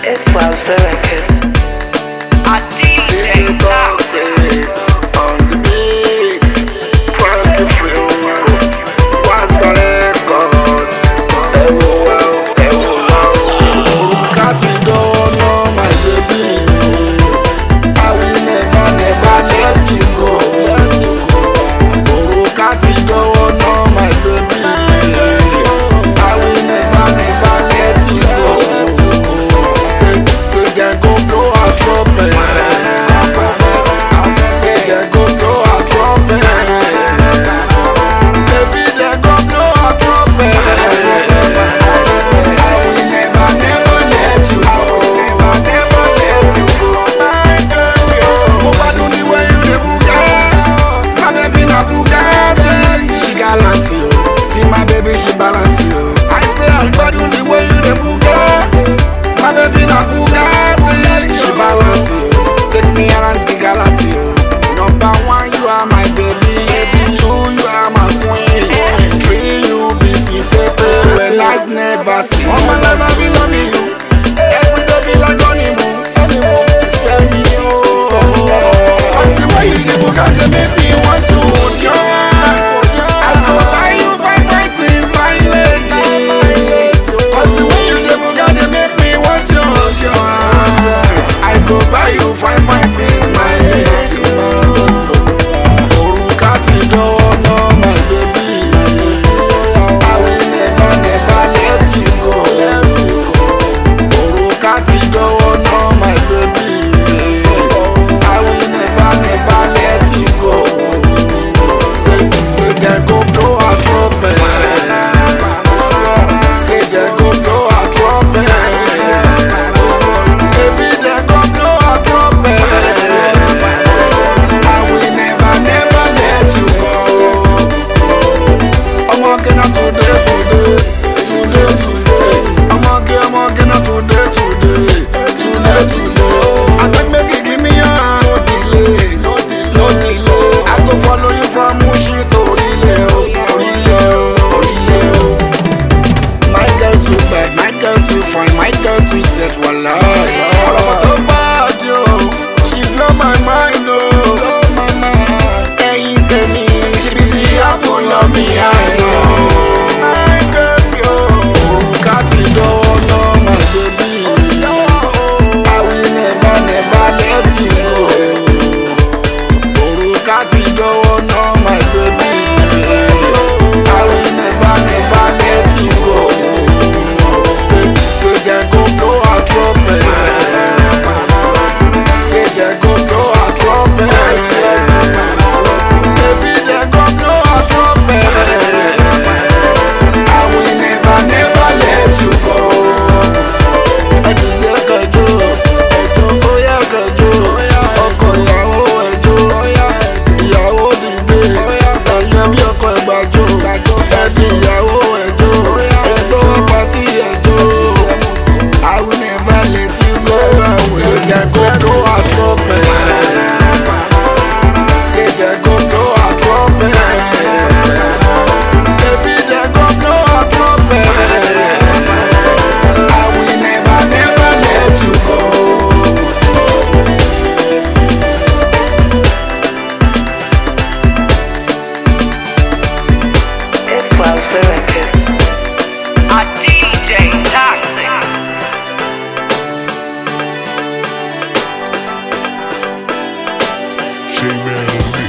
It's Wild Records. A DJ Toxic on the beat, quite the feel. What's the record? Cat it down, no, my baby. I will never let you go. Cat it down, no, my baby. I will never let you go. Say they go blow a trumpet. Say they go blow a trumpet. Baby, they go blow a trumpet. I will never let you go. Mo gbádùn the way you dey Bugatti. My baby na Bugatti. She gallant you. See my baby, she balance you. I say I gbádùn the way you dey Bugatti. My baby na Bugatti. She balance you. Take me around the galaxy. Number one, you are my baby. Two, you are my queen. Three, you be simple. When I never see. All my life I be loving you. Every day be like honeymoon. Tell me, oh. Cause the way you dey Bugatti make me want to hold your hand. I go buy you my things, my lady. Cause the way you dey Bugatti make me want to hold your hand. I go buy you my things, my lady. Orúkà ti dán, no, my baby. I will never let you go. Orúkà ti dán, no, my baby. I will never let you go. Say they go blow a trumpet. Say they go blow a trumpet. Baby, they go blow a trumpet. I will never let you go. I'm walking up today. I'm walking up today. I can make it, give me your hand. No delay. I go follow you from Mushi to Orile. My girl too bad, my girl too fine, my girl too set, wallahi. All of my top bad, yo. She blow my mind, oh. Ẹyin tèmi, she be the apple of me eye, oh. Orúkà ti dán, no, my baby. I will never let you go. Orúkà ti dán, no, my baby. I will never let you go. Say they go blow a trumpet. Say they go blow a trumpet. Baby, they go blow a trumpet. I will never let you go. Ẹdìyẹ kẹjọ, bóyá kẹjọ, ọkọ ìyàwó ẹjọ, ìyàwó dìde, ẹyẹ bí ọkọ ìgbàjọ, ẹbí ìyàwó ẹjọ, ẹjọ pàtí ẹjọ. I will never let you go away. Say they go blow a trumpet. Say they go blow a trumpet. Baby, they go blow a trumpet. I will never let you go. It's Wild Records. A DJ Toxic J-Man on the beat.